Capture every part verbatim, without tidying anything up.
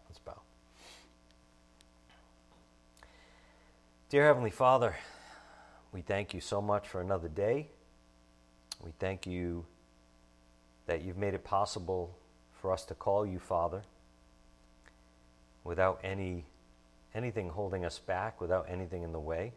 Let's bow. Dear Heavenly Father, we thank you so much for another day. We thank you that you've made it possible for us to call you Father without any anything holding us back, without anything in the way.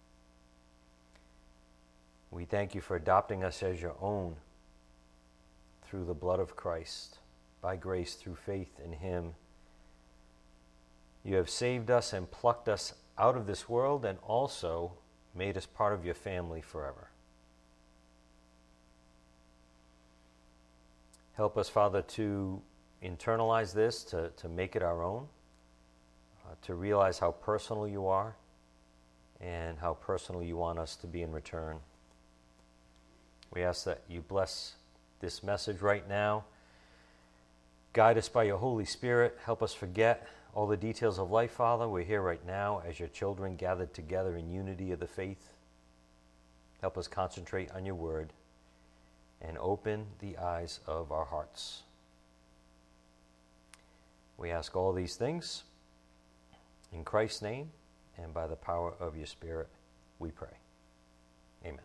We thank you for adopting us as your own through the blood of Christ, by grace through faith in him. You have saved us and plucked us out of this world and also made us part of your family forever. Help us, Father, to internalize this, to, to make it our own, uh, to realize how personal you are and how personal you want us to be in return. We ask that you bless this message right now. Guide us by your Holy Spirit. Help us forget all the details of life, Father. We're here right now as your children gathered together in unity of the faith. Help us concentrate on your word and open the eyes of our hearts. We ask all these things in Christ's name and by the power of your Spirit, we pray. Amen.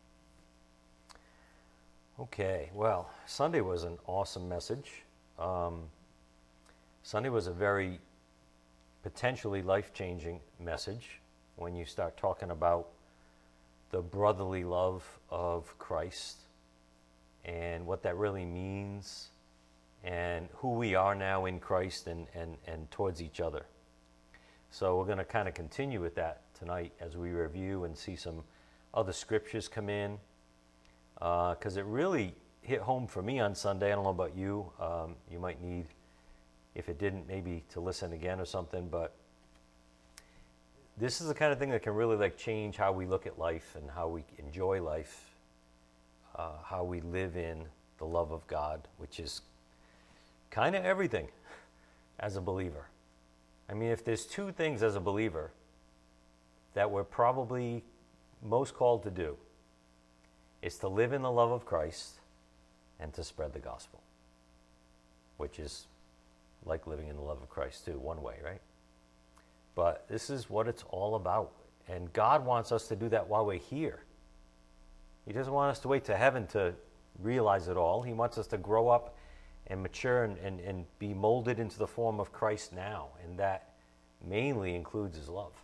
Okay, well, Sunday was an awesome message. Um, Sunday was a very potentially life-changing message when you start talking about the brotherly love of Christ and what that really means and who we are now in Christ and, and, and towards each other. So we're going to kind of continue with that tonight as we review and see some other scriptures come in, because uh, it really hit home for me on Sunday. I don't know about you. Um, you might need, if it didn't, maybe to listen again or something, but this is the kind of thing that can really like change how we look at life and how we enjoy life, uh, how we live in the love of God, which is kind of everything as a believer. I mean, if there's two things as a believer that we're probably most called to do, it's to live in the love of Christ and to spread the gospel, which is like living in the love of Christ too, one way, right? But this is what it's all about. And God wants us to do that while we're here. He doesn't want us to wait to heaven to realize it all. He wants us to grow up and mature and, and, and be molded into the form of Christ now. And that mainly includes his love.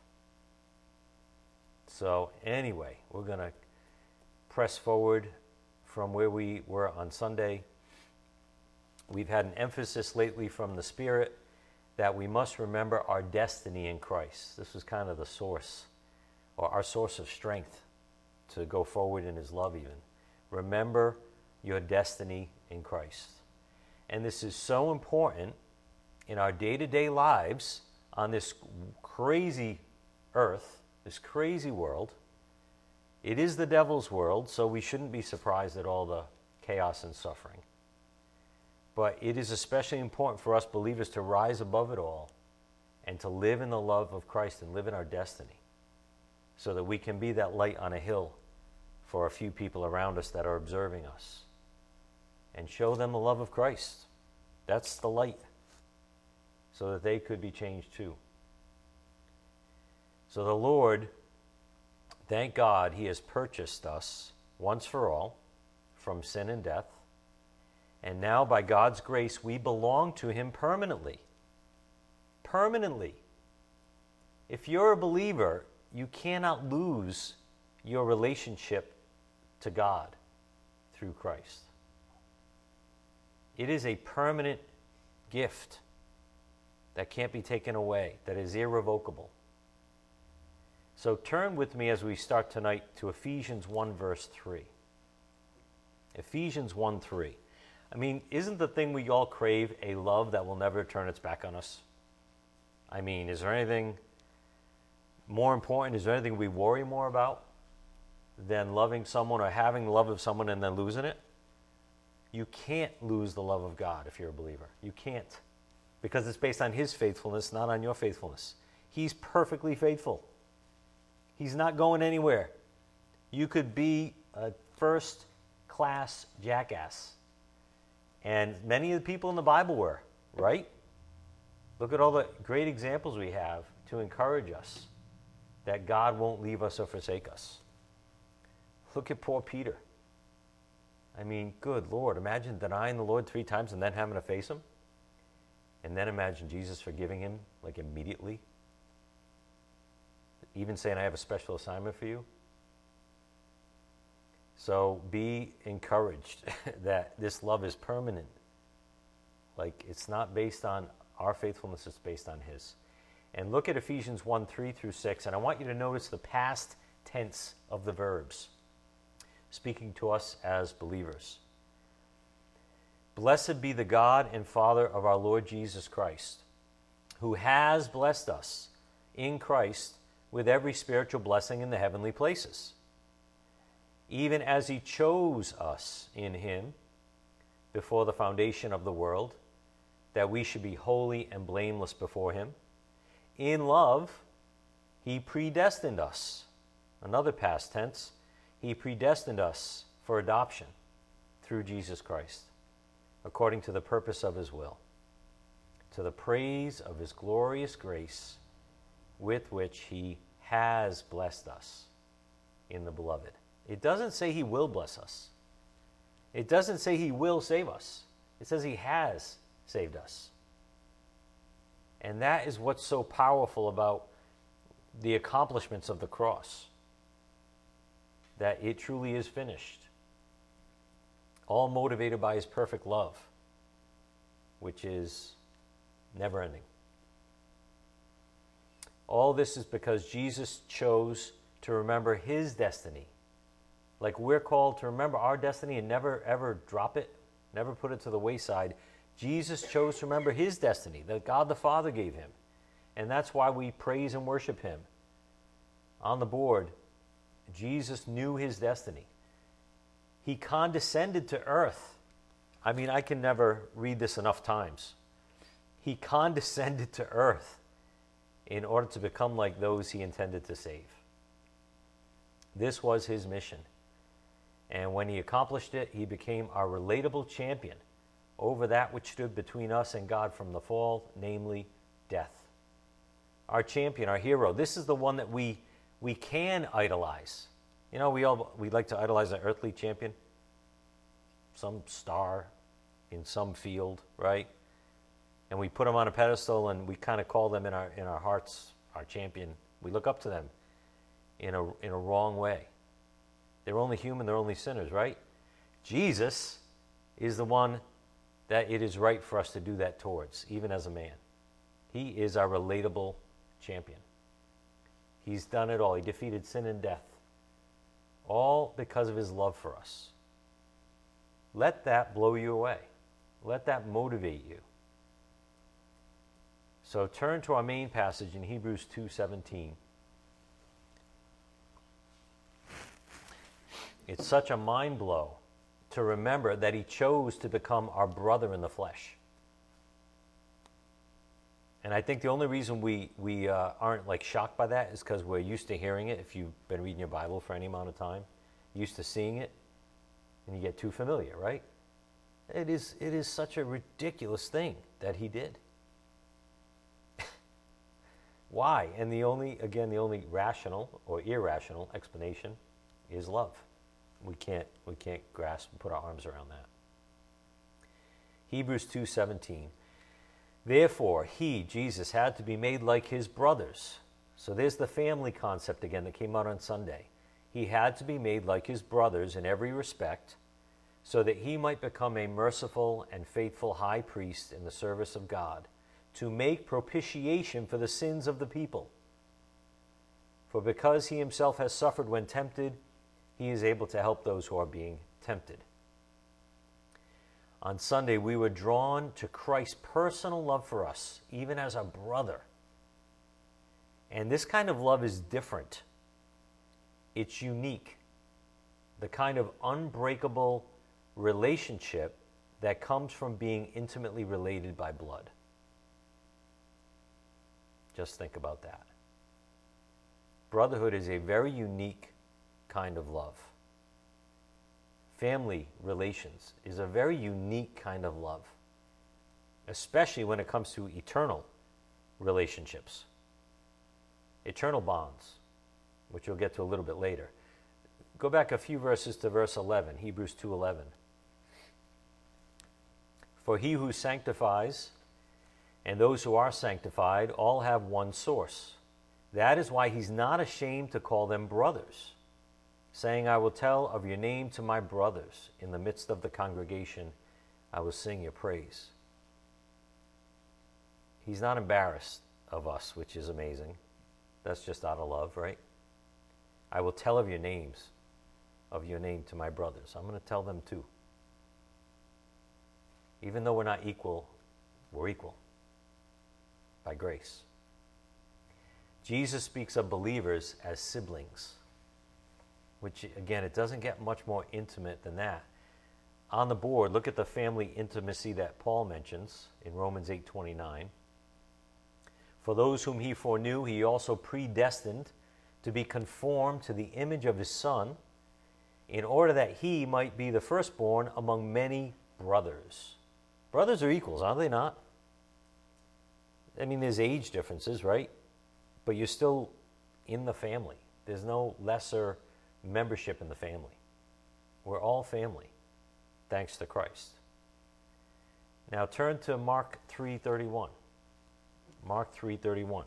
So anyway, we're going to press forward from where we were on Sunday. We've had an emphasis lately from the Spirit that we must remember our destiny in Christ. This was kind of the source, or our source of strength to go forward in his love even. Remember your destiny in Christ. And this is so important in our day-to-day lives on this crazy earth, this crazy world. It is the devil's world, so we shouldn't be surprised at all the chaos and suffering. But it is especially important for us believers to rise above it all and to live in the love of Christ and live in our destiny so that we can be that light on a hill for a few people around us that are observing us and show them the love of Christ. That's the light, so that they could be changed too. So the Lord, thank God, he has purchased us once for all from sin and death. And now, by God's grace, we belong to him permanently. Permanently. If you're a believer, you cannot lose your relationship to God through Christ. It is a permanent gift that can't be taken away, that is irrevocable. So turn with me as we start tonight to Ephesians one, verse three. Ephesians one, three. I mean, isn't the thing we all crave a love that will never turn its back on us? I mean, is there anything more important? Is there anything we worry more about than loving someone or having the love of someone and then losing it? You can't lose the love of God if you're a believer. You can't. Because it's based on his faithfulness, not on your faithfulness. He's perfectly faithful. He's not going anywhere. You could be a first-class jackass. And many of the people in the Bible were, right? Look at all the great examples we have to encourage us that God won't leave us or forsake us. Look at poor Peter. I mean, good Lord, imagine denying the Lord three times and then having to face him. And then imagine Jesus forgiving him, like immediately. Even saying, I have a special assignment for you. So be encouraged that this love is permanent. Like, it's not based on our faithfulness, it's based on his. And look at Ephesians one, three through six, and I want you to notice the past tense of the verbs, speaking to us as believers. Blessed be the God and Father of our Lord Jesus Christ, who has blessed us in Christ with every spiritual blessing in the heavenly places, even as he chose us in him before the foundation of the world, that we should be holy and blameless before him. In love, he predestined us. Another past tense. He predestined us for adoption through Jesus Christ, according to the purpose of his will, to the praise of his glorious grace, with which he has blessed us in the beloved. It doesn't say he will bless us. It doesn't say he will save us. It says he has saved us. And that is what's so powerful about the accomplishments of the cross, that it truly is finished, all motivated by his perfect love, which is never ending. All this is because Jesus chose to remember his destiny. Like we're called to remember our destiny and never ever drop it, never put it to the wayside. Jesus chose to remember his destiny that God the Father gave him. And that's why we praise and worship him. On the board, Jesus knew his destiny. He condescended to earth. I mean, I can never read this enough times. He condescended to earth in order to become like those he intended to save. This was his mission. And when he accomplished it, he became our relatable champion over that which stood between us and God from the fall, namely death. Our champion, our hero. This is the one that we we can idolize. You know, we all we like to idolize an earthly champion, some star in some field, right? And we put them on a pedestal, and we kind of call them in our in our hearts our champion. We look up to them in a in a wrong way. They're only human, they're only sinners, right? Jesus is the one that it is right for us to do that towards, even as a man. He is our relatable champion. He's done it all. He defeated sin and death, all because of his love for us. Let that blow you away. Let that motivate you. So turn to our main passage in Hebrews two seventeen. It's such a mind blow to remember that he chose to become our brother in the flesh. And I think the only reason we, we uh, aren't like shocked by that is because we're used to hearing it. If you've been reading your Bible for any amount of time, used to seeing it, and you get too familiar, right? It is, it is such a ridiculous thing that he did. Why? And the only, again, the only rational or irrational explanation is love. We can't, we can't grasp and put our arms around that. Hebrews two seventeen. Therefore, he, Jesus, had to be made like his brothers. So there's the family concept again that came out on Sunday. He had to be made like his brothers in every respect, so that he might become a merciful and faithful high priest in the service of God, to make propitiation for the sins of the people. For because he himself has suffered when tempted, he is able to help those who are being tempted. On Sunday, we were drawn to Christ's personal love for us, even as a brother. And this kind of love is different. It's unique. The kind of unbreakable relationship that comes from being intimately related by blood. Just think about that. Brotherhood is a very unique kind of love. Family relations is a very unique kind of love, especially when it comes to eternal relationships, eternal bonds, which we'll get to a little bit later. Go back a few verses to verse eleven, Hebrews two eleven. For he who sanctifies and those who are sanctified all have one source. That is why he's not ashamed to call them brothers, saying, I will tell of your name to my brothers. In the midst of the congregation, I will sing your praise. He's not embarrassed of us, which is amazing. That's just out of love, right? I will tell of your names, of your name to my brothers. I'm going to tell them too. Even though we're not equal, we're equal by grace. Jesus speaks of believers as siblings, which, again, it doesn't get much more intimate than that. On the board, look at the family intimacy that Paul mentions in Romans eight twenty-nine. For those whom he foreknew, he also predestined to be conformed to the image of his Son, in order that he might be the firstborn among many brothers. Brothers are equals, are they not? I mean, there's age differences, right? But you're still in the family. There's no lesser membership in the family. We're all family, thanks to Christ. Now turn to Mark three thirty-one. Mark three thirty-one.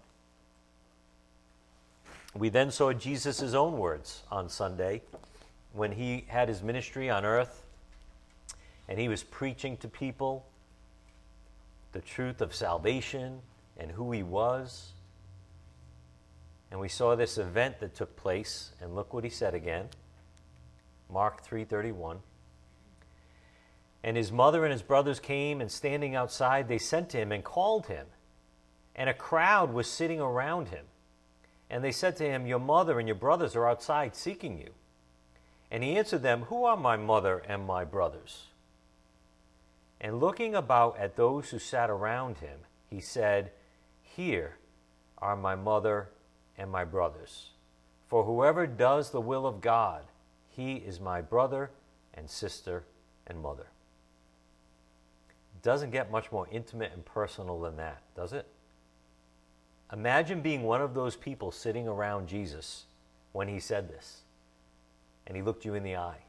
We then saw Jesus' own words on Sunday when he had his ministry on earth and he was preaching to people the truth of salvation and who he was. And we saw this event that took place, and look what he said again. Mark three thirty-one. And his mother and his brothers came, and standing outside, they sent to him and called him. And a crowd was sitting around him. And they said to him, your mother and your brothers are outside seeking you. And he answered them, who are my mother and my brothers? And looking about at those who sat around him, he said, here are my mother and my brothers. For whoever does the will of God, he is my brother and sister and mother. Doesn't get much more intimate and personal than that, does it? Imagine being one of those people sitting around Jesus when he said this, and he looked you in the eye.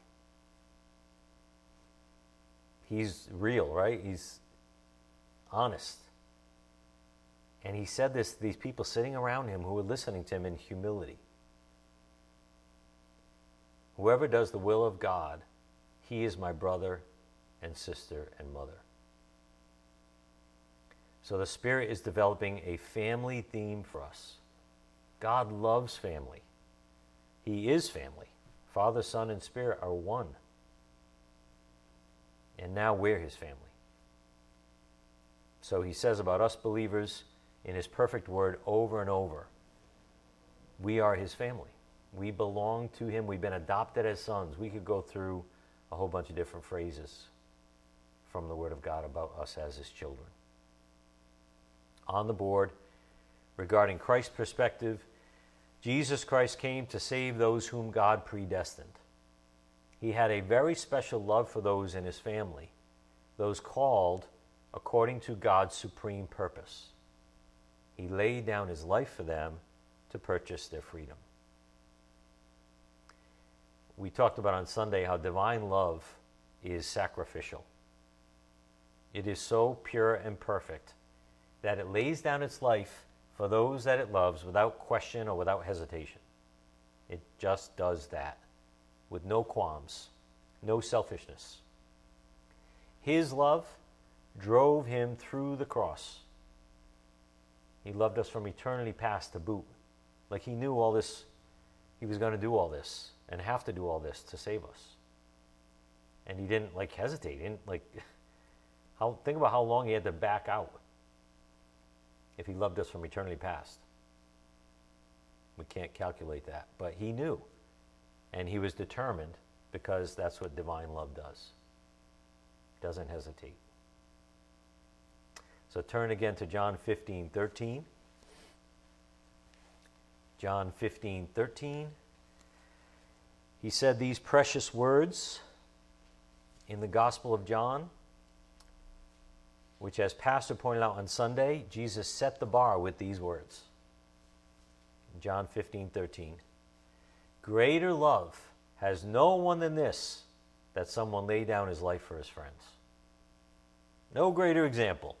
He's real, right? He's honest. And he said this to these people sitting around him who were listening to him in humility. Whoever does the will of God, he is my brother and sister and mother. So the Spirit is developing a family theme for us. God loves family. He is family. Father, Son, and Spirit are one. And now we're his family. So he says about us believers in his perfect word over and over, we are his family. We belong to him. We've been adopted as sons. We could go through a whole bunch of different phrases from the word of God about us as his children. On the board, regarding Christ's perspective, Jesus Christ came to save those whom God predestined. He had a very special love for those in his family, those called according to God's supreme purpose. He laid down his life for them to purchase their freedom. We talked about on Sunday how divine love is sacrificial. It is so pure and perfect that it lays down its life for those that it loves without question or without hesitation. It just does that with no qualms, no selfishness. His love drove him through the cross. He loved us from eternity past to boot. Like he knew all this, he was going to do all this and have to do all this to save us. And he didn't like hesitate. He didn't like, how, think about how long he had to back out if he loved us from eternity past. We can't calculate that, but he knew. And he was determined because that's what divine love does. Doesn't hesitate. So turn again to John fifteen thirteen. John fifteen thirteen. He said these precious words in the Gospel of John, which, as Pastor pointed out on Sunday, Jesus set the bar with these words. John fifteen thirteen. Greater love has no one than this, that someone lay down his life for his friends. No greater example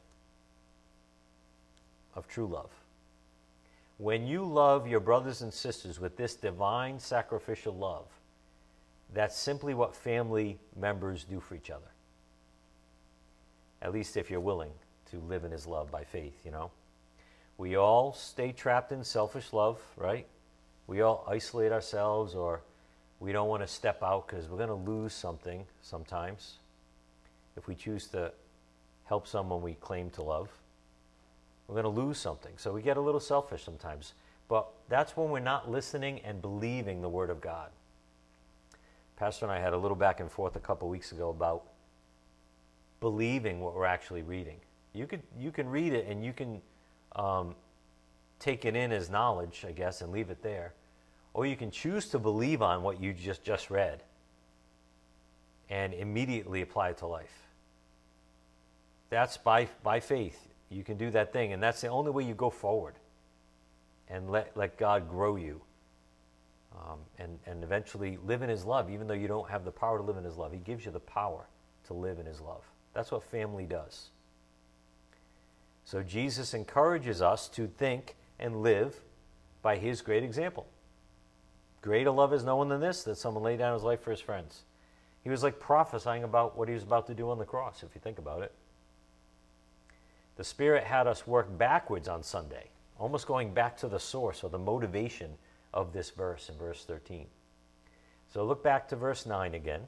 of true love. When you love your brothers and sisters with this divine sacrificial love, that's simply what family members do for each other. At least if you're willing to live in his love by faith, you know. We all stay trapped in selfish love, right? We all isolate ourselves, or we don't want to step out because we're going to lose something sometimes if we choose to help someone we claim to love. We're going to lose something. So we get a little selfish sometimes. But that's when we're not listening and believing the Word of God. Pastor and I had a little back and forth a couple weeks ago about believing what we're actually reading. You could you can read it and you can um, take it in as knowledge, I guess, and leave it there. Or you can choose to believe on what you just, just read and immediately apply it to life. That's by by faith. You can do that thing, and that's the only way you go forward and let, let God grow you um, and, and eventually live in his love, even though you don't have the power to live in his love. He gives you the power to live in his love. That's what family does. So Jesus encourages us to think and live by his great example. Greater love is no one than this, that someone lay down his life for his friends. He was like prophesying about what he was about to do on the cross, if you think about it. The Spirit had us work backwards on Sunday, almost going back to the source or the motivation of this verse in verse thirteen. So look back to verse nine again.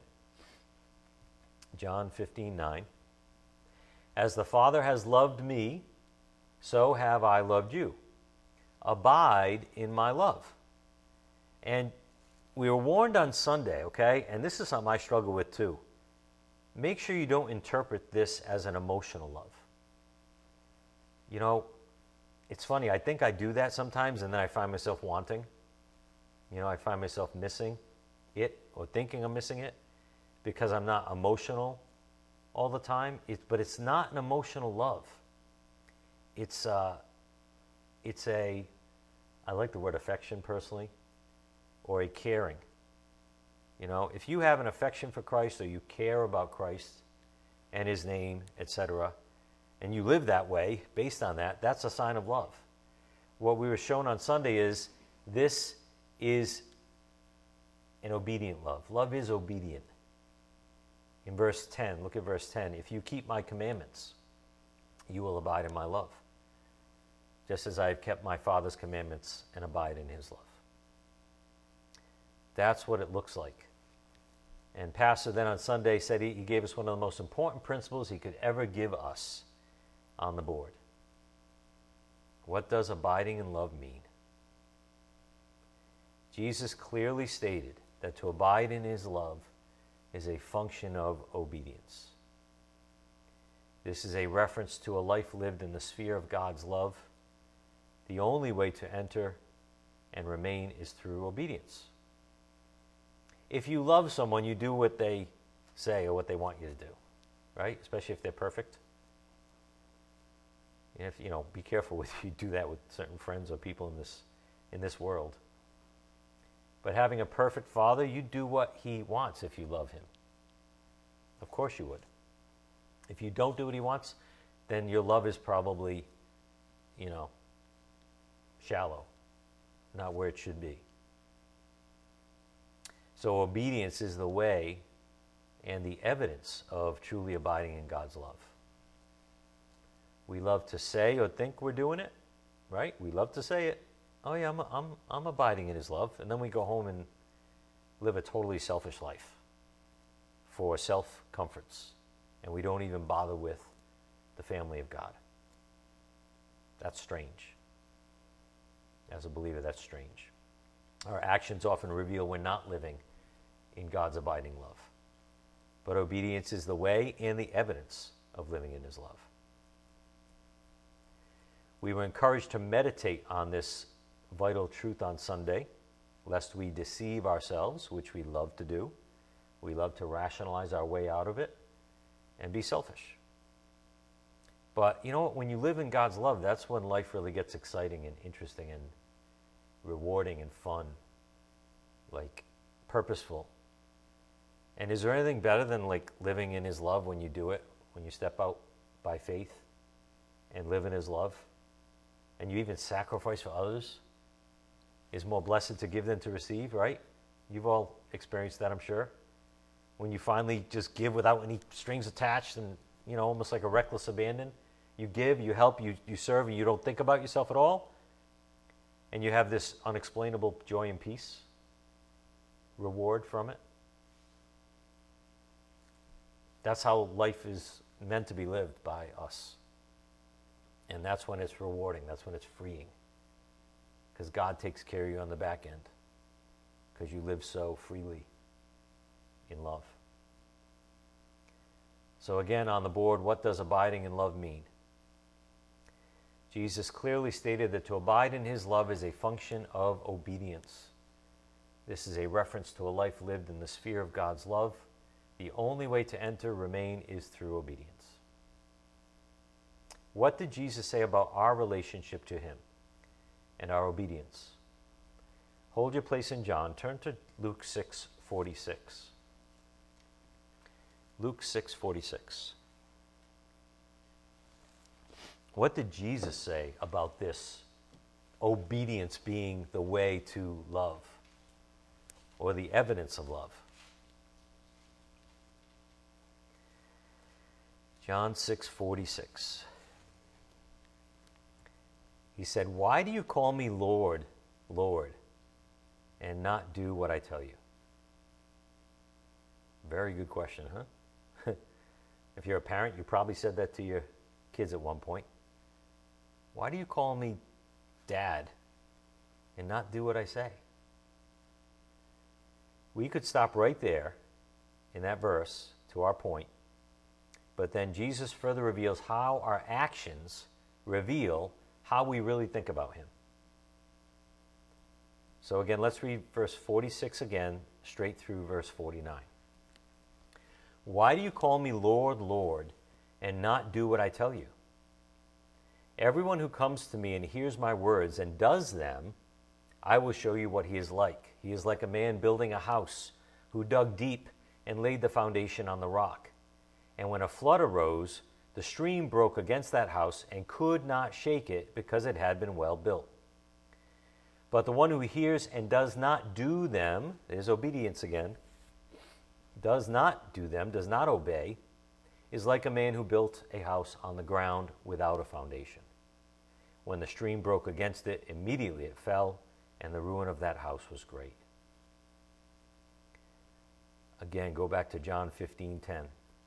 John fifteen nine. As the Father has loved me, so have I loved you. Abide in my love. And we were warned on Sunday, okay, and this is something I struggle with too. Make sure you don't interpret this as an emotional love. You know, it's funny, I think I do that sometimes, and then I find myself wanting. You know, I find myself missing it or thinking I'm missing it because I'm not emotional all the time. It, but it's not an emotional love. It's, uh, it's a, I like the word affection personally, or a caring. You know, if you have an affection for Christ or you care about Christ and his name, et cetera, and you live that way based on that, that's a sign of love. What we were shown on Sunday is this is an obedient love. Love is obedient. In verse ten, look at verse ten. If you keep my commandments, you will abide in my love, just as I have kept my Father's commandments and abide in his love. That's what it looks like. And Pastor then on Sunday said he, he gave us one of the most important principles he could ever give us on the board. What does abiding in love mean? Jesus clearly stated that to abide in his love is a function of obedience. This is a reference to a life lived in the sphere of God's love. The only way to enter and remain is through obedience. If you love someone, you do what they say or what they want you to do, right? Especially if they're perfect. If, you know, be careful with you do that with certain friends or people in this in this world. But having a perfect Father, you do what he wants if you love him. Of course you would. If you don't do what he wants, then your love is probably, you know, shallow, not where it should be. So obedience is the way and the evidence of truly abiding in God's love. We love to say or think we're doing it, right? We love to say it. Oh yeah, I'm, I'm, I'm abiding in his love. And then we go home and live a totally selfish life for self-comforts. And we don't even bother with the family of God. That's strange. As a believer, that's strange. Our actions often reveal we're not living in God's abiding love. But obedience is the way and the evidence of living in his love. We were encouraged to meditate on this vital truth on Sunday, lest we deceive ourselves, which we love to do. We love to rationalize our way out of it and be selfish. But you know what? When you live in God's love, that's when life really gets exciting and interesting and rewarding and fun, like purposeful. And is there anything better than like living in his love when you do it, when you step out by faith and live in his love, and you even sacrifice for others? Is more blessed to give than to receive, right? You've all experienced that, I'm sure. When you finally just give without any strings attached and, you know, almost like a reckless abandon. You give, you help, you, you serve, and you don't think about yourself at all. And you have this unexplainable joy and peace, reward from it. That's how life is meant to be lived by us. And that's when it's rewarding. That's when it's freeing. Because God takes care of you on the back end. Because you live so freely in love. So again, on the board, what does abiding in love mean? Jesus clearly stated that to abide in his love is a function of obedience. This is a reference to a life lived in the sphere of God's love. The only way to enter, remain, is through obedience. What did Jesus say about our relationship to him and our obedience? Hold your place in John. Turn to Luke six forty-six. Luke six forty-six. What did Jesus say about this obedience being the way to love, or the evidence of love? John six forty-six. He said, "Why do you call me Lord, Lord, and not do what I tell you?" Very good question, huh? If you're a parent, you probably said that to your kids at one point. Why do you call me Dad and not do what I say? We could stop right there in that verse to our point, but then Jesus further reveals how our actions reveal how we really think about him. So again, let's read verse forty-six again, straight through verse forty-nine. Why do you call me Lord, Lord, and not do what I tell you? Everyone who comes to me and hears my words and does them, I will show you what he is like. He is like a man building a house who dug deep and laid the foundation on the rock. And when a flood arose, the stream broke against that house and could not shake it because it had been well built. But the one who hears and does not do them, there's obedience again, does not do them, does not obey, is like a man who built a house on the ground without a foundation. When the stream broke against it, immediately it fell, and the ruin of that house was great. Again, go back to John fifteen ten.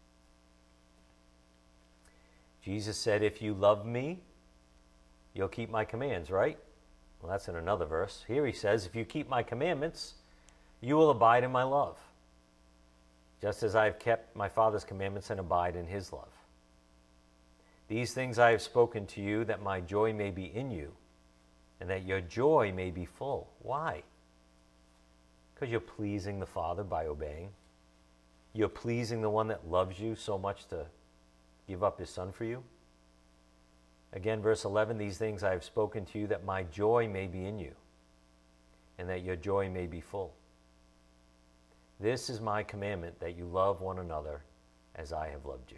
Jesus said, "If you love me, you'll keep my commands," right? Well, that's in another verse. Here he says, "If you keep my commandments, you will abide in my love, just as I have kept my Father's commandments and abide in his love. These things I have spoken to you, that my joy may be in you, and that your joy may be full." Why? Because you're pleasing the Father by obeying. You're pleasing the one that loves you so much to give up his Son for you. Again, verse eleven, "These things I have spoken to you, that my joy may be in you, and that your joy may be full. This is my commandment, that you love one another as I have loved you."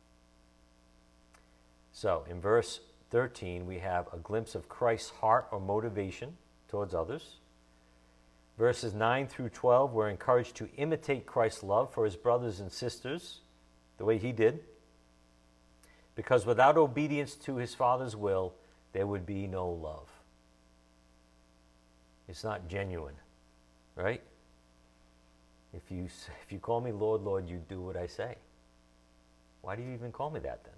So, in verse thirteen, we have a glimpse of Christ's heart or motivation towards others. Verses nine through twelve, we're encouraged to imitate Christ's love for his brothers and sisters, the way he did. Because without obedience to his Father's will, there would be no love. It's not genuine, right? If you, if you call me Lord, Lord, you do what I say. Why do you even call me that then?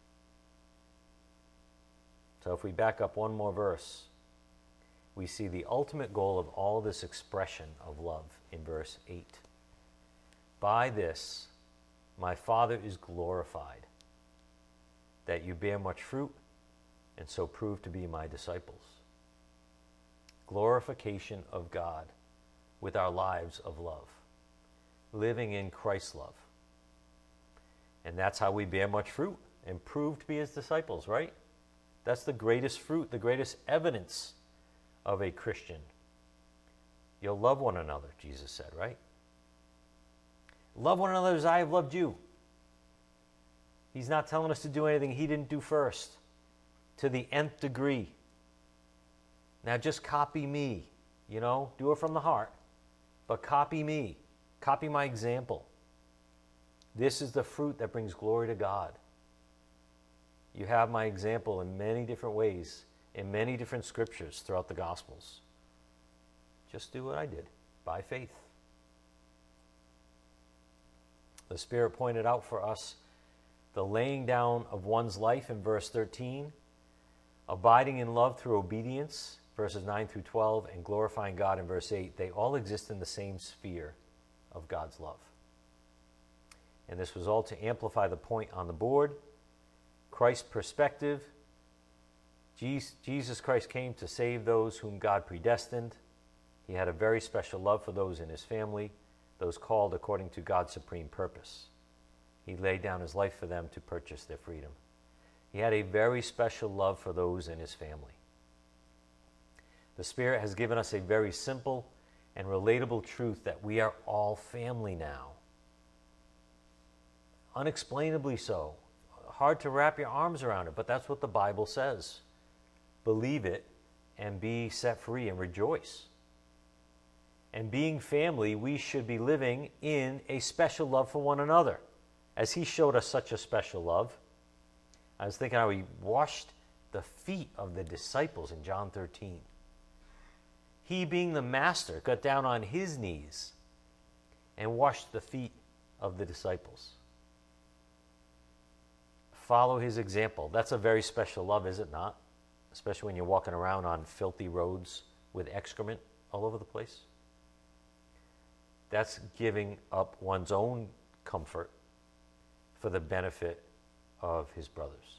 So if we back up one more verse, we see the ultimate goal of all this expression of love in verse eight. "By this, my Father is glorified, that you bear much fruit, and so prove to be my disciples." Glorification of God with our lives of love, living in Christ's love. And that's how we bear much fruit, and prove to be his disciples, right? That's the greatest fruit, the greatest evidence of a Christian. You'll love one another, Jesus said, right? Love one another as I have loved you. He's not telling us to do anything he didn't do first, to the nth degree. Now just copy me, you know, do it from the heart, but copy me, copy my example. This is the fruit that brings glory to God. You have my example in many different ways, in many different scriptures throughout the Gospels. Just do what I did, by faith. The Spirit pointed out for us the laying down of one's life in verse thirteen, abiding in love through obedience, verses nine through twelve, and glorifying God in verse eight. They all exist in the same sphere of God's love. And this was all to amplify the point on the board. Christ's perspective. Jesus Christ came to save those whom God predestined. He had a very special love for those in his family, those called according to God's supreme purpose. He laid down his life for them to purchase their freedom. He had a very special love for those in his family. The Spirit has given us a very simple and relatable truth that we are all family now. Unexplainably so. Hard to wrap your arms around it, but that's what the Bible says. Believe it and be set free and rejoice. And being family, we should be living in a special love for one another, as he showed us such a special love. I was thinking how he washed the feet of the disciples in John thirteen. He, being the master, got down on his knees and washed the feet of the disciples. Follow his example. That's a very special love, is it not? Especially when you're walking around on filthy roads with excrement all over the place. That's giving up one's own comfort for the benefit of his brothers.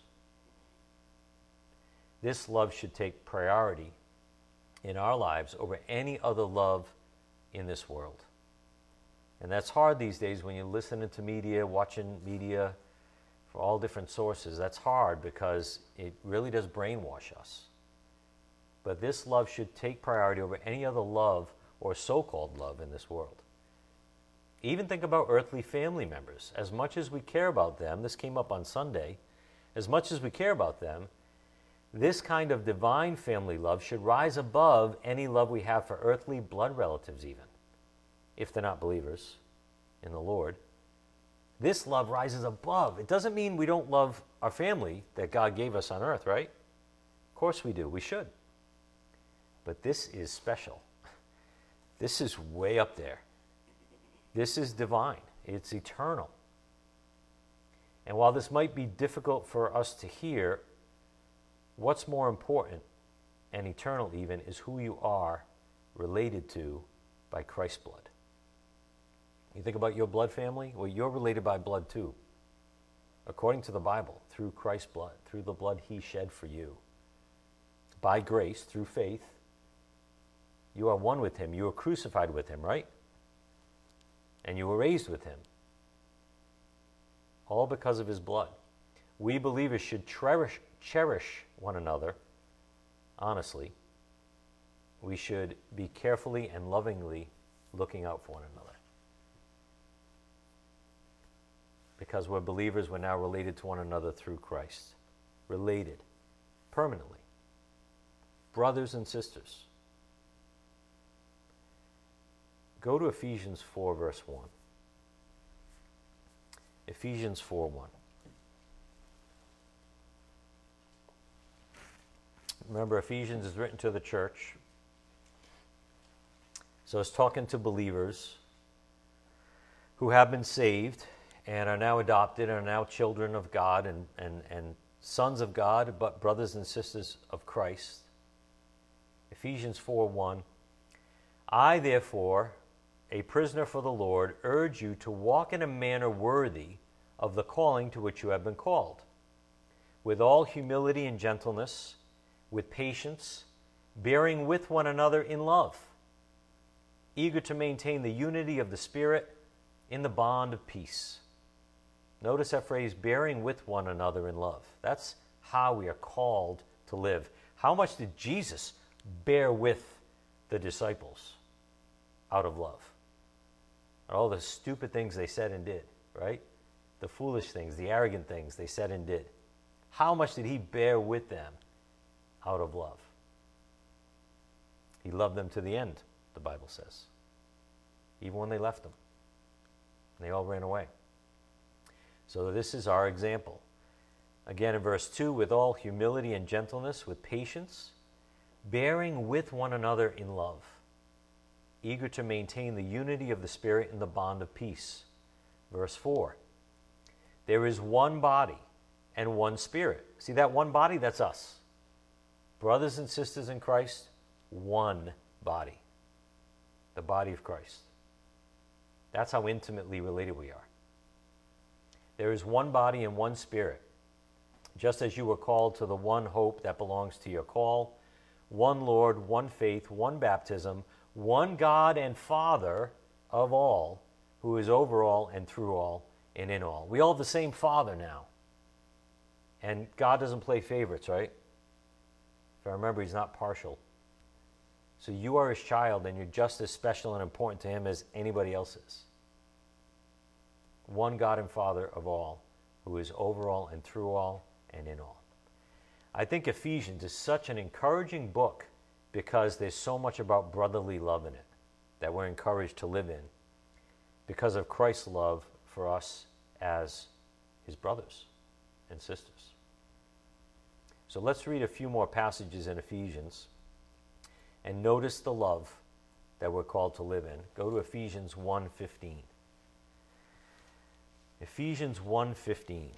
This love should take priority in our lives over any other love in this world. And that's hard these days when you're listening to media, watching media for all different sources. That's hard because it really does brainwash us. But this love should take priority over any other love or so-called love in this world. Even think about earthly family members. As much as we care about them, this came up on Sunday, as much as we care about them, this kind of divine family love should rise above any love we have for earthly blood relatives even, if they're not believers in the Lord. This love rises above. It doesn't mean we don't love our family that God gave us on earth, right? Of course we do. We should. But this is special. This is way up there. This is divine. It's eternal. And while this might be difficult for us to hear, what's more important and eternal even is who you are related to by Christ's blood. You think about your blood family? Well, you're related by blood too. According to the Bible, through Christ's blood, through the blood he shed for you. By grace, through faith, you are one with him. You were crucified with him, right? And you were raised with him. All because of his blood. We believers should cherish, cherish one another, honestly. We should be carefully and lovingly looking out for one another. Because we're believers, we're now related to one another through Christ. Related. Permanently. Brothers and sisters. Go to Ephesians four, verse one. Ephesians four, one. Remember, Ephesians is written to the church. So it's talking to believers who have been saved and are now adopted and are now children of God and, and, and sons of God, but brothers and sisters of Christ. Ephesians four, one. I, therefore, a prisoner for the Lord, urge you to walk in a manner worthy of the calling to which you have been called, with all humility and gentleness, with patience, bearing with one another in love, eager to maintain the unity of the Spirit in the bond of peace. Notice that phrase, bearing with one another in love. That's how we are called to live. How much did Jesus bear with the disciples out of love? All the stupid things they said and did, right? The foolish things, the arrogant things they said and did. How much did he bear with them out of love? He loved them to the end, the Bible says. Even when they left him. They all ran away. So this is our example. Again in verse two, with all humility and gentleness, with patience, bearing with one another in love, eager to maintain the unity of the Spirit in the bond of peace. Verse four, there is one body and one Spirit. See that one body? That's us. Brothers and sisters in Christ, one body. The body of Christ. That's how intimately related we are. There is one body and one Spirit, just as you were called to the one hope that belongs to your call, one Lord, one faith, one baptism, one God and Father of all, who is over all and through all and in all. We all have the same Father now. And God doesn't play favorites, right? If I remember, he's not partial. So you are his child, and you're just as special and important to him as anybody else is. One God and Father of all, who is over all and through all and in all. I think Ephesians is such an encouraging book because there's so much about brotherly love in it that we're encouraged to live in because of Christ's love for us as his brothers and sisters. So let's read a few more passages in Ephesians and notice the love that we're called to live in. Go to Ephesians one fifteen. Ephesians one fifteen.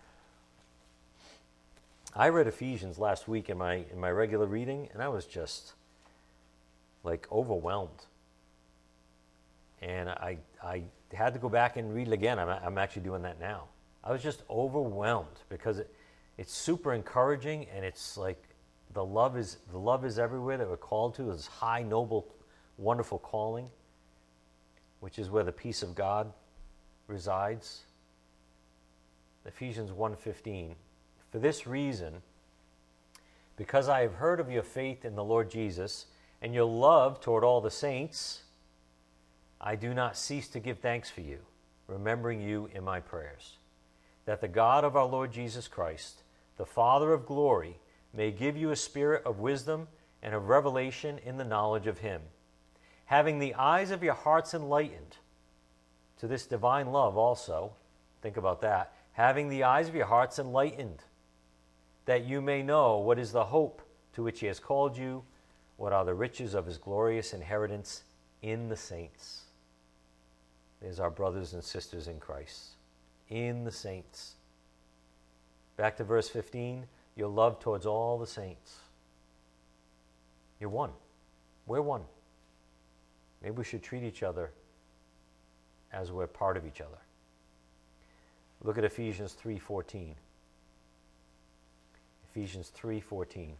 I read Ephesians last week in my in my regular reading, and I was just like overwhelmed. And I I had to go back and read it again. I'm I'm actually doing that now. I was just overwhelmed because it, it's super encouraging, and it's like the love is the love is everywhere that we're called to. This high, noble, wonderful calling, which is where the peace of God resides. Ephesians one fifteen. For this reason, because I have heard of your faith in the Lord Jesus and your love toward all the saints, I do not cease to give thanks for you, remembering you in my prayers, that the God of our Lord Jesus Christ, the Father of glory, may give you a spirit of wisdom and of revelation in the knowledge of him, having the eyes of your hearts enlightened to this divine love also. Think about that. Having the eyes of your hearts enlightened, that you may know what is the hope to which he has called you, what are the riches of his glorious inheritance in the saints. There's our brothers and sisters in Christ, in the saints. Back to verse fifteen, your love towards all the saints. You're one. We're one. Maybe we should treat each other as we're part of each other. Look at Ephesians three fourteen. Ephesians three fourteen.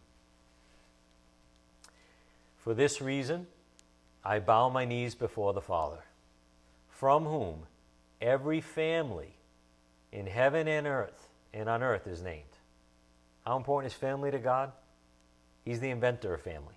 For this reason, I bow my knees before the Father, from whom every family in heaven and earth and on earth is named. How important is family to God? He's the inventor of family.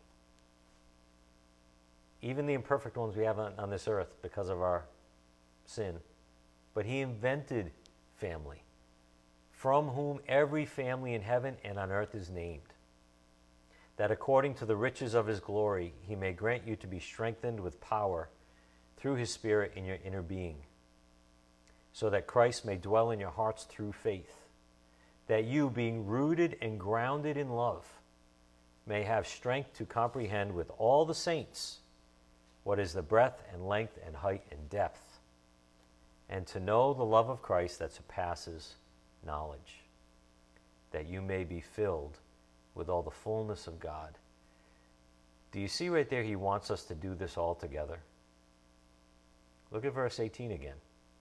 Even the imperfect ones we have on, on this earth because of our sin. But he invented family, from whom every family in heaven and on earth is named, that according to the riches of his glory he may grant you to be strengthened with power through his Spirit in your inner being, so that Christ may dwell in your hearts through faith, that you, being rooted and grounded in love, may have strength to comprehend with all the saints what is the breadth and length and height and depth, and to know the love of Christ that surpasses knowledge, that you may be filled with all the fullness of God. Do you see right there he wants us to do this all together? Look at verse eighteen again.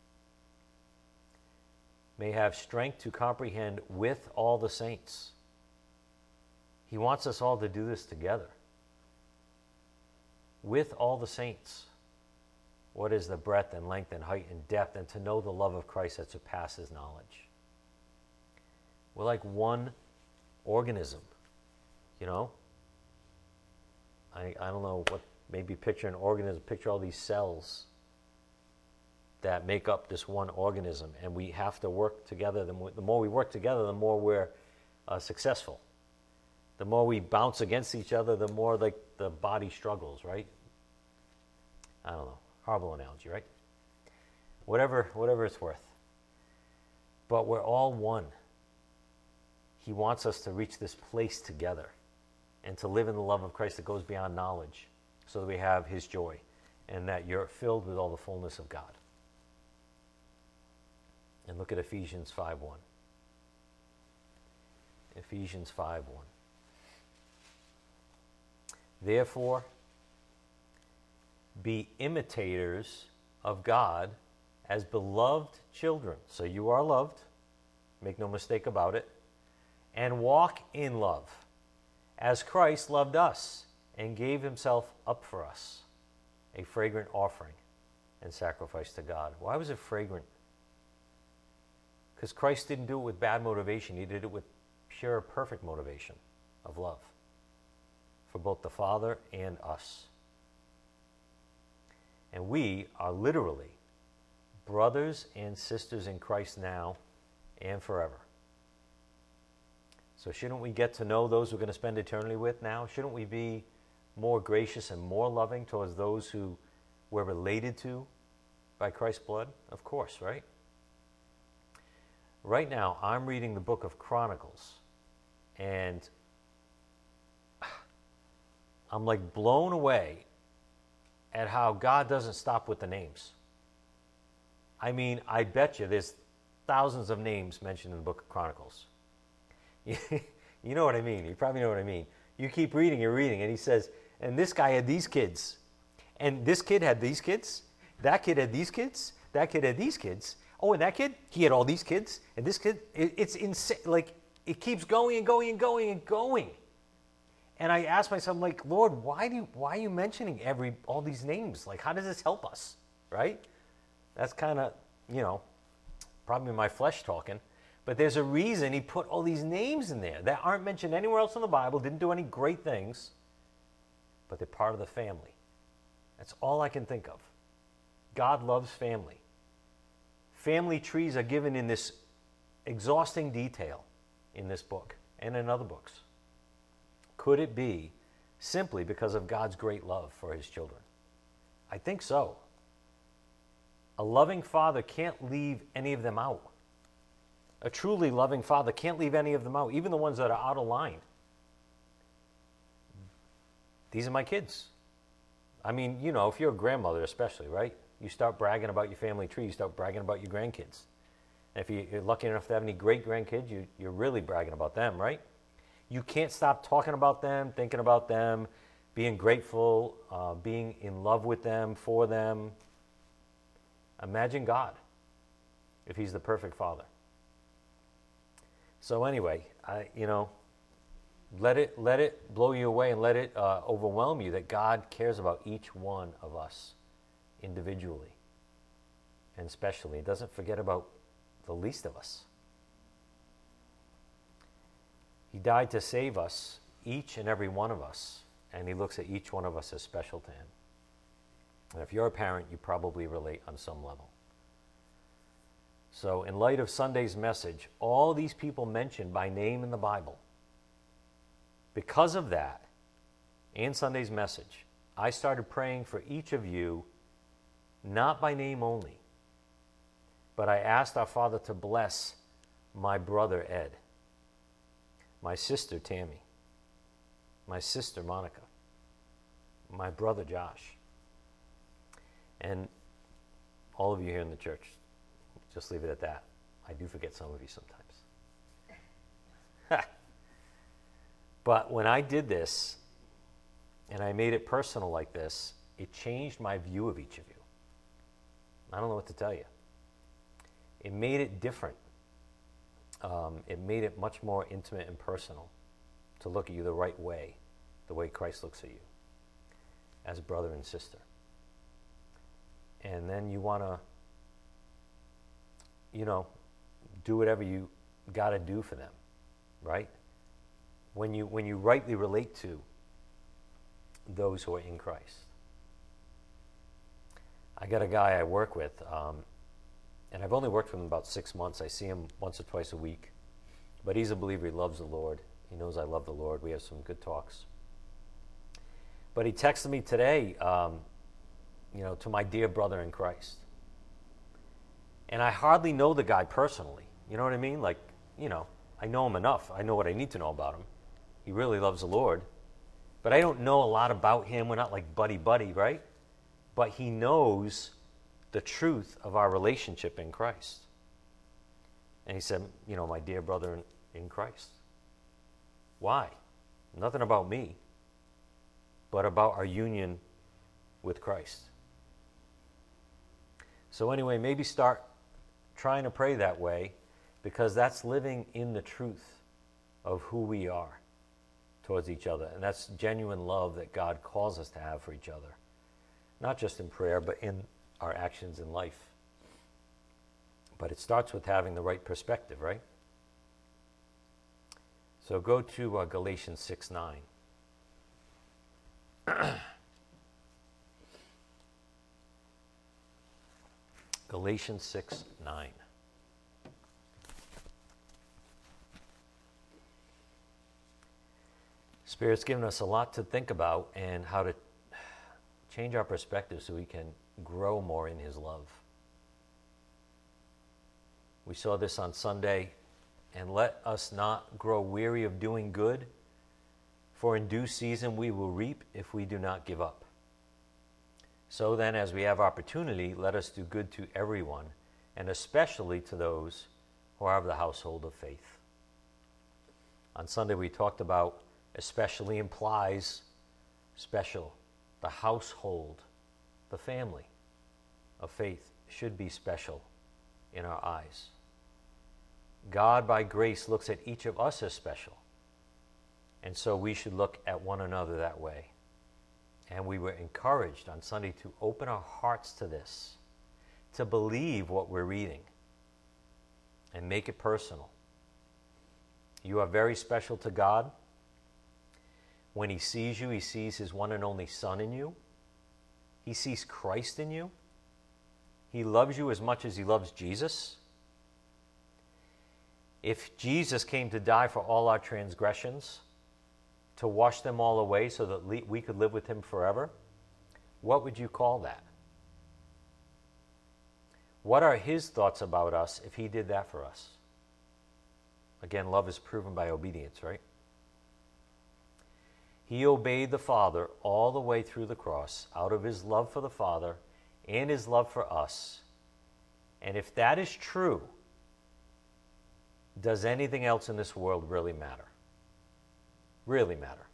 May have strength to comprehend with all the saints. He wants us all to do this together. With all the saints. what is the breadth and length and height and depth, and to know the love of Christ that surpasses knowledge. We're like one organism, you know? I, I don't know what, maybe picture an organism, picture all these cells that make up this one organism, and we have to work together. The more, the more we work together, the more we're uh, successful. The more we bounce against each other, the more like the body struggles, right? I don't know. Horrible analogy, right? Whatever, whatever it's worth. But we're all one. He wants us to reach this place together and to live in the love of Christ that goes beyond knowledge, so that we have his joy and that you're filled with all the fullness of God. And look at Ephesians five one. Ephesians five one. Therefore, be imitators of God as beloved children. So you are loved, make no mistake about it, and walk in love, as Christ loved us and gave himself up for us, a fragrant offering and sacrifice to God. Why was it fragrant? Because Christ didn't do it with bad motivation. He did it with pure, perfect motivation of love for both the Father and us. And we are literally brothers and sisters in Christ now and forever. So shouldn't we get to know those we're going to spend eternity with now? Shouldn't we be more gracious and more loving towards those who we're related to by Christ's blood? Of course, right? Right now, I'm reading the book of Chronicles, and I'm like blown away at how God doesn't stop with the names. I mean, I bet you there's thousands of names mentioned in the book of Chronicles. You know what I mean. You probably know what I mean. You keep reading, you're reading, and he says, and this guy had these kids, and this kid had these kids, that kid had these kids, that kid had these kids. Oh, and that kid, he had all these kids, and this kid, it, it's insane. Like, it keeps going and going and going and going. And I asked myself, like, Lord, why do you, why are you mentioning every all these names? Like, how does this help us, right? That's kind of, you know, probably my flesh talking. But there's a reason he put all these names in there that aren't mentioned anywhere else in the Bible, didn't do any great things, but they're part of the family. That's all I can think of. God loves family. Family trees are given in this exhausting detail in this book and in other books. Could it be simply because of God's great love for his children? I think so. A loving father can't leave any of them out. A truly loving father can't leave any of them out, even the ones that are out of line. These are my kids. I mean, you know, if you're a grandmother especially, right? You start bragging about your family tree, you start bragging about your grandkids. And if you're lucky enough to have any great grandkids, you, you're really bragging about them, right? You can't stop talking about them, thinking about them, being grateful, uh, being in love with them, for them. Imagine God if he's the perfect father. So anyway, I, you know, let it, let it blow you away and let it uh, overwhelm you that God cares about each one of us individually and especially. He doesn't forget about the least of us. He died to save us, each and every one of us, and he looks at each one of us as special to him. And if you're a parent, you probably relate on some level. So in light of Sunday's message, all these people mentioned by name in the Bible, because of that, and Sunday's message, I started praying for each of you, not by name only, but I asked our Father to bless my brother Ed, my sister Tammy, my sister Monica, my brother Josh, and all of you here in the church. Just leave it at that. I do forget some of you sometimes. But when I did this, and I made it personal like this, it changed my view of each of you. I don't know what to tell you. It made it different. Um, it made it much more intimate and personal to look at you the right way, the way Christ looks at you, as brother and sister. and then you want to, you know, do whatever you got to do for them, right? When you when you rightly relate to those who are in Christ. I got a guy I work with, um, and I've only worked with him about six months. I see him once or twice a week, but he's a believer. He loves the Lord. He knows I love the Lord. We have some good talks. But he texted me today, um, you know, to my dear brother in Christ. And I hardly know the guy personally. You know what I mean? Like, you know, I know him enough. I know what I need to know about him. He really loves the Lord. But I don't know a lot about him. We're not like buddy-buddy, right? But he knows the truth of our relationship in Christ. And he said, you know, my dear brother in, in Christ. Why? Nothing about me, but about our union with Christ. So anyway, maybe start trying to pray that way, because that's living in the truth of who we are towards each other. And that's genuine love that God calls us to have for each other. Not just in prayer, but in our actions in life. But it starts with having the right perspective, right? So go to uh, Galatians six nine. Galatians six nine. Spirit's given us a lot to think about and how to change our perspective so we can grow more in His love. We saw this on Sunday. And let us not grow weary of doing good, for in due season we will reap if we do not give up. So then, as we have opportunity, let us do good to everyone, and especially to those who are of the household of faith. On Sunday we talked about especially implies special. The household, the family of faith should be special in our eyes. God, by grace, looks at each of us as special. And so we should look at one another that way. And we were encouraged on Sunday to open our hearts to this, to believe what we're reading, and make it personal. You are very special to God. When He sees you, He sees His one and only Son in you. He sees Christ in you. He loves you as much as He loves Jesus. If Jesus came to die for all our transgressions, to wash them all away so that we could live with Him forever, what would you call that? What are His thoughts about us if He did that for us? Again, love is proven by obedience, right? He obeyed the Father all the way through the cross out of His love for the Father and His love for us. And if that is true, does anything else in this world really matter? Really matter?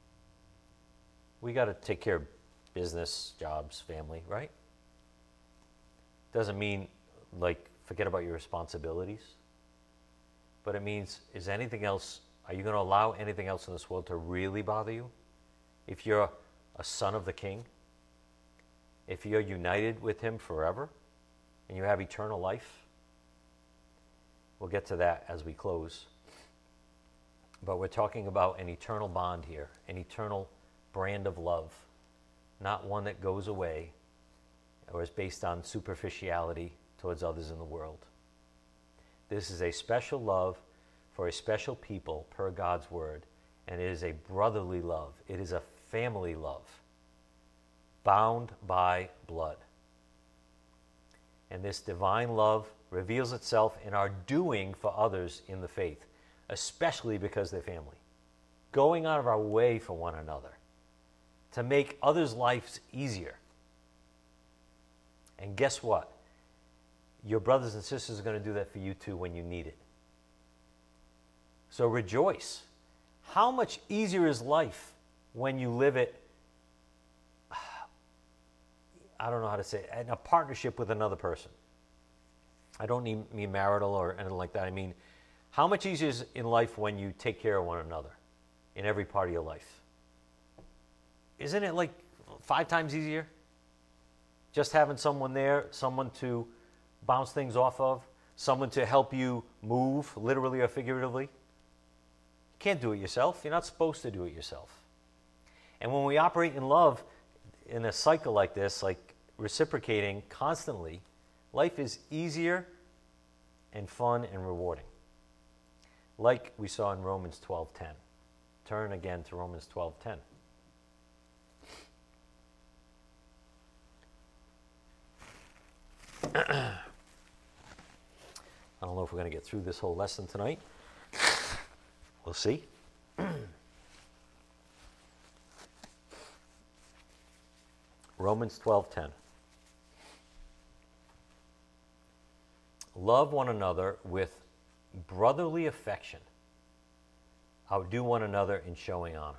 We got to take care of business, jobs, family, right? Doesn't mean, like, forget about your responsibilities. But it means, is anything else, are you going to allow anything else in this world to really bother you? If you're a son of the King, if you're united with Him forever, and you have eternal life, we'll get to that as we close. But we're talking about an eternal bond here, an eternal brand of love, not one that goes away or is based on superficiality towards others in the world. This is a special love for a special people per God's word, and it is a brotherly love. It is a family love, bound by blood. And this divine love reveals itself in our doing for others in the faith, especially because they're family. Going out of our way for one another to make others' lives easier. And guess what? Your brothers and sisters are going to do that for you too when you need it. So rejoice. How much easier is life when you live it, I don't know how to say it, in a partnership with another person? I don't mean marital or anything like that. I mean, how much easier is in life when you take care of one another in every part of your life? Isn't it like five times easier? Just having someone there, someone to bounce things off of, someone to help you move, literally or figuratively. You can't do it yourself. You're not supposed to do it yourself. And when we operate in love in a cycle like this, like reciprocating constantly, life is easier and fun and rewarding. Like we saw in Romans twelve ten. Turn again to Romans twelve ten. I don't know if we're going to get through this whole lesson tonight. We'll see. Romans twelve ten. Love one another with brotherly affection. Outdo one another in showing honor.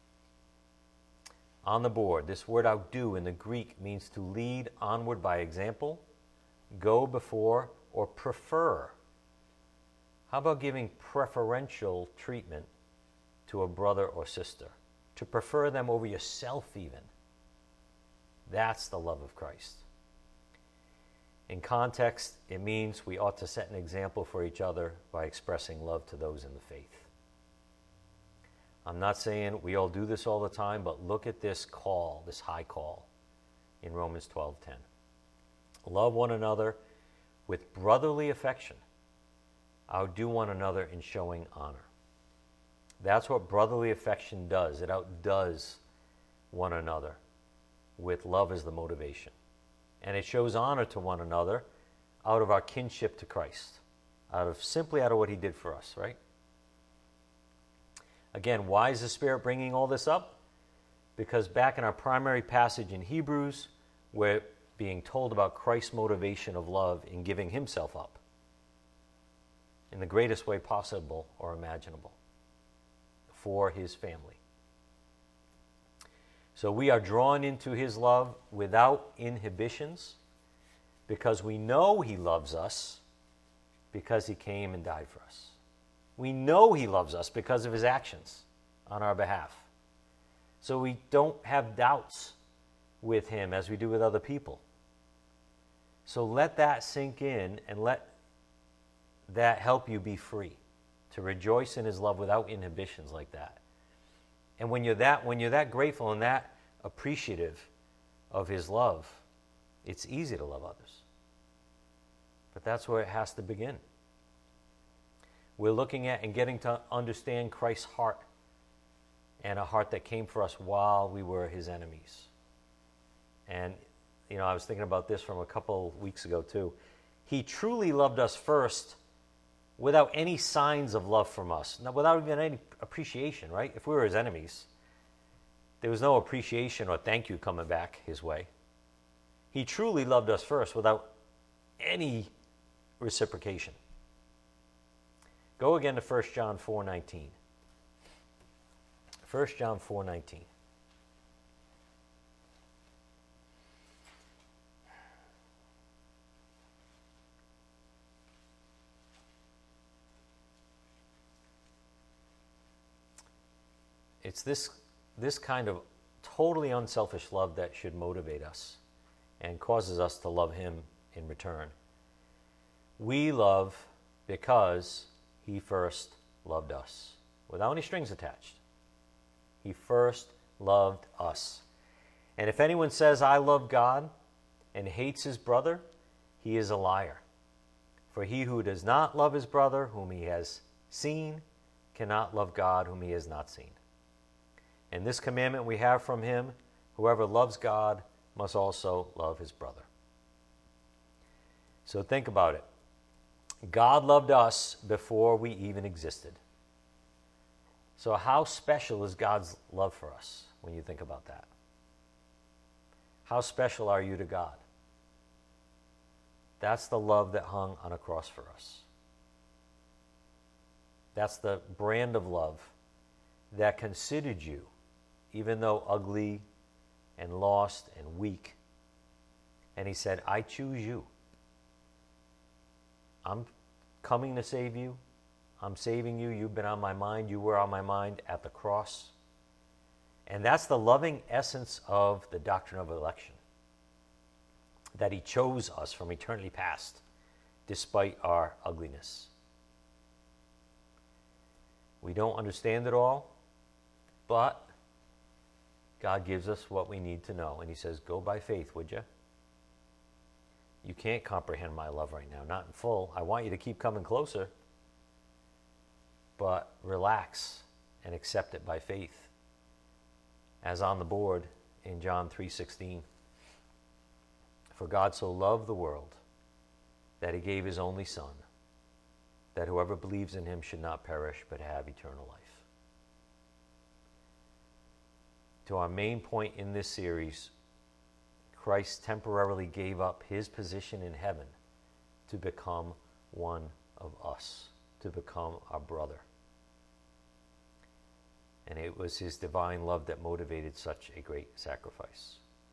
On the board, this word outdo in the Greek means to lead onward by example, go before, or prefer. How about giving preferential treatment to a brother or sister? To prefer them over yourself even. That's the love of Christ. In context, it means we ought to set an example for each other by expressing love to those in the faith. I'm not saying we all do this all the time, but look at this call, this high call in Romans twelve ten. Love one another with brotherly affection. Outdo one another in showing honor. That's what brotherly affection does. It outdoes one another with love as the motivation. And it shows honor to one another out of our kinship to Christ, out of simply out of what he did for us, right? Again, why is the Spirit bringing all this up? Because back in our primary passage in Hebrews, we're being told about Christ's motivation of love in giving himself up in the greatest way possible or imaginable for his family. So we are drawn into his love without inhibitions because we know he loves us because he came and died for us. We know he loves us because of his actions on our behalf. So we don't have doubts with him as we do with other people. So let that sink in and let that help you be free to rejoice in his love without inhibitions like that. And when you're that when you're that grateful and that appreciative of his love, it's easy to love others. But that's where it has to begin. We're looking at and getting to understand Christ's heart, and a heart that came for us while we were his enemies. And, you know, I was thinking about this from a couple weeks ago too. He truly loved us first without any signs of love from us, without even any appreciation, right? If we were his enemies, there was no appreciation or thank you coming back his way. He truly loved us first without any reciprocation. Go again to First John four nineteen. First John four nineteen. It's this, this kind of totally unselfish love that should motivate us and causes us to love him in return. We love because he first loved us, without any strings attached. He first loved us. And if anyone says, I love God, and hates his brother, he is a liar. For he who does not love his brother, whom he has seen, cannot love God, whom he has not seen. And this commandment we have from him, whoever loves God must also love his brother. So think about it. God loved us before we even existed. So how special is God's love for us when you think about that? How special are you to God? That's the love that hung on a cross for us. That's the brand of love that considered you, even though ugly and lost and weak. And he said, I choose you. I'm coming to save you. I'm saving you. You've been on my mind. You were on my mind at the cross. And that's the loving essence of the doctrine of election. that he chose us from eternity past, despite our ugliness. We don't understand it all, but God gives us what we need to know. And he says, go by faith, would you? You can't comprehend my love right now, not in full. I want you to keep coming closer, but relax and accept it by faith. As on the board in John three sixteen. For God so loved the world that he gave his only Son, that whoever believes in him should not perish but have eternal life. To our main point in this series, Christ temporarily gave up his position in heaven to become one of us, to become our brother. And it was his divine love that motivated such a great sacrifice.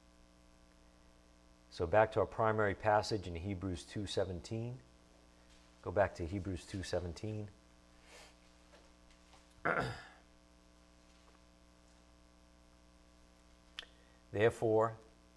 So back to our primary passage in Hebrews two seventeen. Go back to Hebrews two seventeen. Therefore,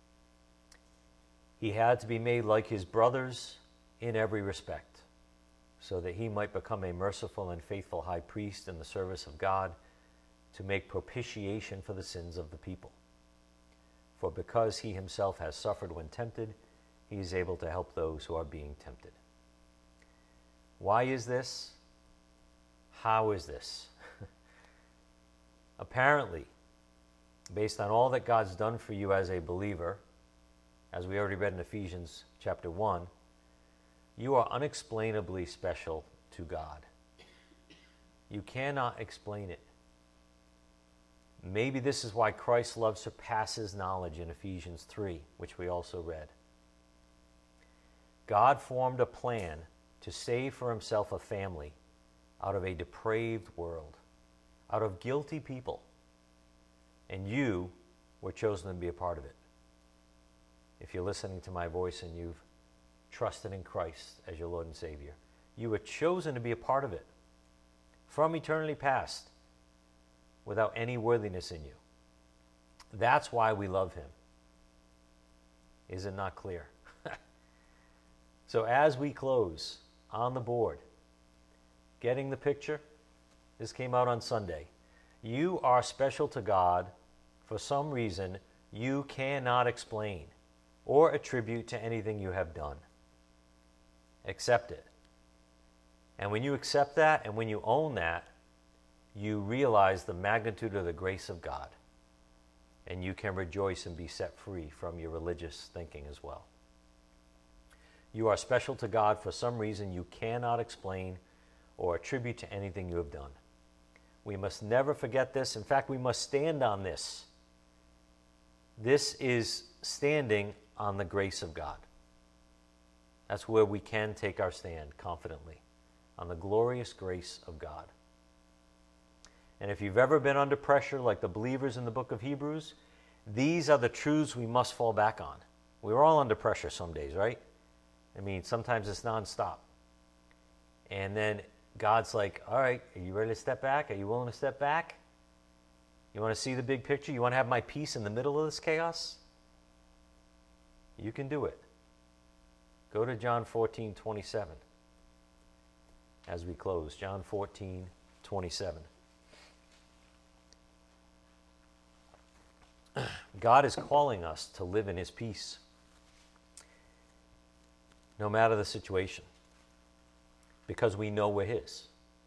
he had to be made like his brothers in every respect, so that he might become a merciful and faithful high priest in the service of God, to make propitiation for the sins of the people. For because he himself has suffered when tempted, he is able to help those who are being tempted. Why is this? How is this? Apparently, based on all that God's done for you as a believer, as we already read in Ephesians chapter one, you are unexplainably special to God. You cannot explain it. Maybe this is why Christ's love surpasses knowledge in Ephesians three, which we also read. God formed a plan to save for himself a family out of a depraved world, out of guilty people, and you were chosen to be a part of it. If you're listening to my voice and you've trusted in Christ as your Lord and Savior, you were chosen to be a part of it from eternity past, without any worthiness in you. That's why we love him. Is it not clear? So as we close on the board, getting the picture, this came out on Sunday. You are special to God for some reason you cannot explain or attribute to anything you have done. Accept it. And when you accept that and when you own that, you realize the magnitude of the grace of God, and you can rejoice and be set free from your religious thinking as well. You are special to God for some reason you cannot explain or attribute to anything you have done. We must never forget this. In fact, we must stand on this. This is standing on the grace of God. That's where we can take our stand confidently, on the glorious grace of God. And if you've ever been under pressure like the believers in the book of Hebrews, these are the truths we must fall back on. We're all under pressure some days, right? I mean, sometimes it's nonstop. And then God's like, all right, are you ready to step back? Are you willing to step back? You want to see the big picture? You want to have my peace in the middle of this chaos? You can do it. Go to John fourteen twenty-seven as we close. John fourteen twenty-seven. God is calling us to live in his peace, no matter the situation, because we know we're his.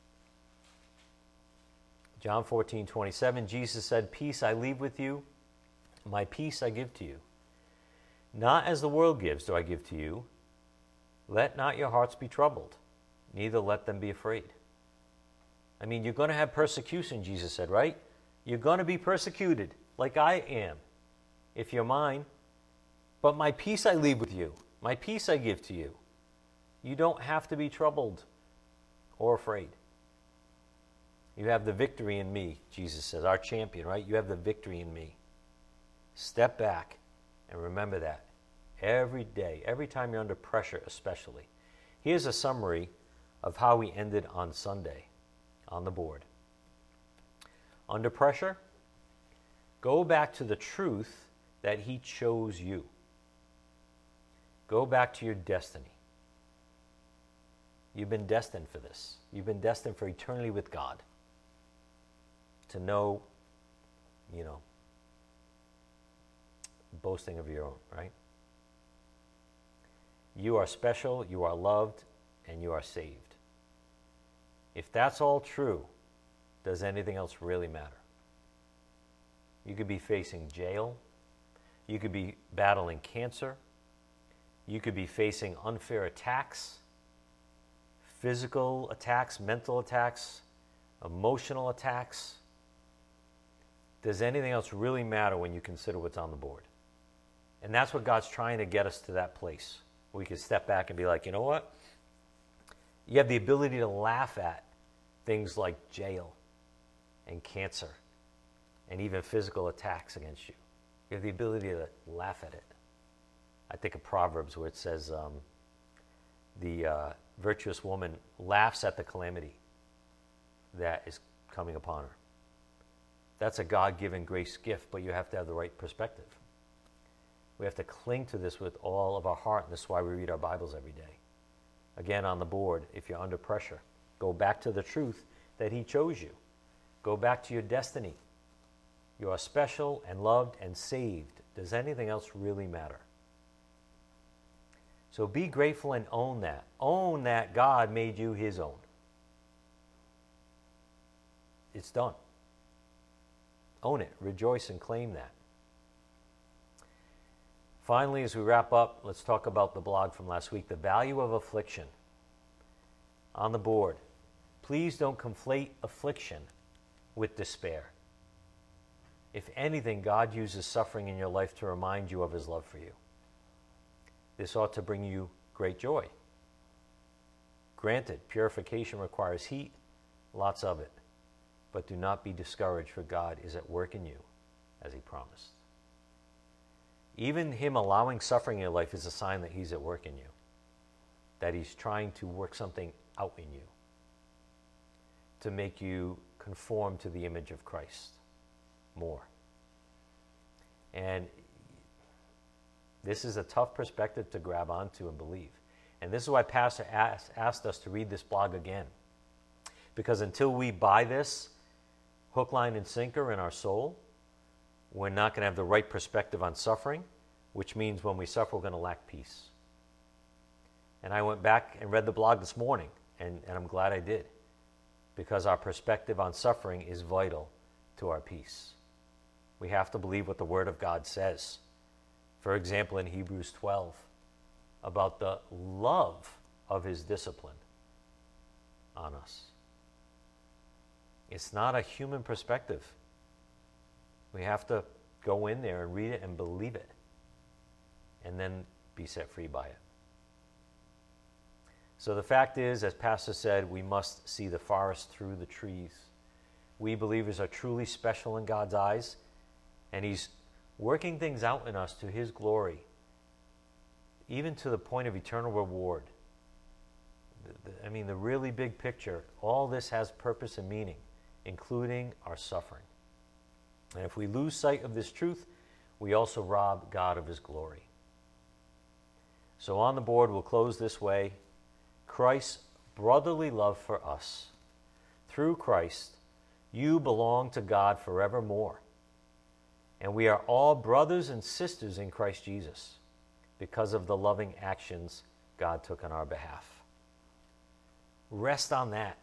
John fourteen twenty-seven, Jesus said, "Peace I leave with you, my peace I give to you. Not as the world gives do I give to you. Let not your hearts be troubled, neither let them be afraid." I mean, you're going to have persecution, Jesus said, right? You're going to be persecuted, like I am, if you're mine. But my peace I leave with you. My peace I give to you. You don't have to be troubled or afraid. You have the victory in me, Jesus says, our champion, right? You have the victory in me. Step back and remember that every day, every time you're under pressure especially. Here's a summary of how we ended on Sunday on the board. Under pressure, go back to the truth that he chose you. Go back to your destiny. You've been destined for this. You've been destined for eternity with God. To know, you know, boasting of your own, right? You are special, you are loved, and you are saved. If that's all true, does anything else really matter? You could be facing jail. You could be battling cancer. You could be facing unfair attacks, physical attacks, mental attacks, emotional attacks. Does anything else really matter when you consider what's on the board? And that's what God's trying to get us to, that place where we can step back and be like, you know what? You have the ability to laugh at things like jail and cancer and even physical attacks against you. You have the ability to laugh at it. I think of Proverbs where it says um, the uh, virtuous woman laughs at the calamity that is coming upon her. That's a God-given grace gift, but you have to have the right perspective. We have to cling to this with all of our heart, and this is why we read our Bibles every day. Again, on the board, if you're under pressure, go back to the truth that He chose you. Go back to your destiny. You are special and loved and saved. Does anything else really matter? So be grateful and own that. Own that God made you His own. It's done. Own it. Rejoice and claim that. Finally, as we wrap up, let's talk about the blog from last week, the value of affliction. On the board, please don't conflate affliction with despair. If anything, God uses suffering in your life to remind you of His love for you. This ought to bring you great joy. Granted, purification requires heat, lots of it. But do not be discouraged, for God is at work in you, as He promised. Even Him allowing suffering in your life is a sign that He's at work in you, that He's trying to work something out in you to make you conform to the image of Christ more. And this is a tough perspective to grab onto and believe. And this is why Pastor asked, asked us to read this blog again. Because until we buy this hook, line, and sinker in our soul, we're not going to have the right perspective on suffering, which means when we suffer, we're going to lack peace. And I went back and read the blog this morning, and, and I'm glad I did, because our perspective on suffering is vital to our peace. We have to believe what the Word of God says. For example, in Hebrews twelve, about the love of His discipline on us. It's not a human perspective. We have to go in there and read it and believe it, and then be set free by it. So the fact is, as Pastor said, we must see the forest through the trees. We believers are truly special in God's eyes, and He's working things out in us to His glory, even to the point of eternal reward. The, the, I mean, the really big picture, all this has purpose and meaning, including our suffering. And if we lose sight of this truth, we also rob God of His glory. So on the board, we'll close this way. Christ's brotherly love for us. Through Christ, you belong to God forevermore. And we are all brothers and sisters in Christ Jesus because of the loving actions God took on our behalf. Rest on that.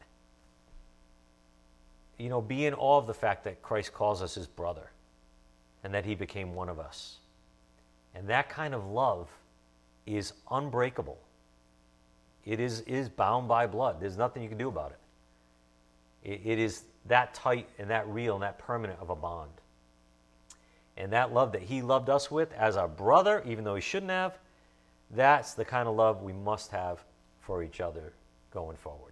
You know, be in awe of the fact that Christ calls us His brother and that He became one of us. And that kind of love is unbreakable. It is, is bound by blood. There's nothing you can do about it. it. It is that tight and that real and that permanent of a bond. And that love that He loved us with as our brother, even though He shouldn't have, that's the kind of love we must have for each other going forward.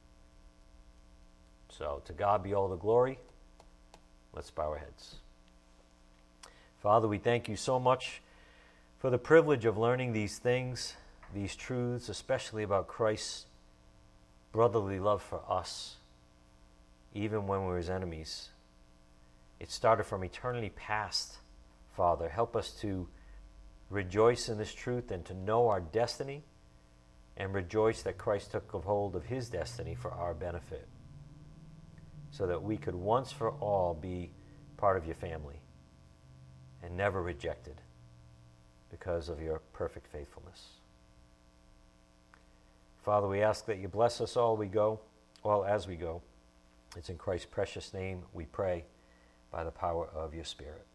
So to God be all the glory. Let's bow our heads. Father, we thank You so much for the privilege of learning these things, these truths, especially about Christ's brotherly love for us, even when we were His enemies. It started from eternity past, Father. Help us to rejoice in this truth and to know our destiny, and rejoice that Christ took hold of his destiny for our benefit, so that we could once for all be part of your family and never rejected because of your perfect faithfulness. Father, we ask that you bless us all we go, all as we go. It's in Christ's precious name we pray by the power of your Spirit.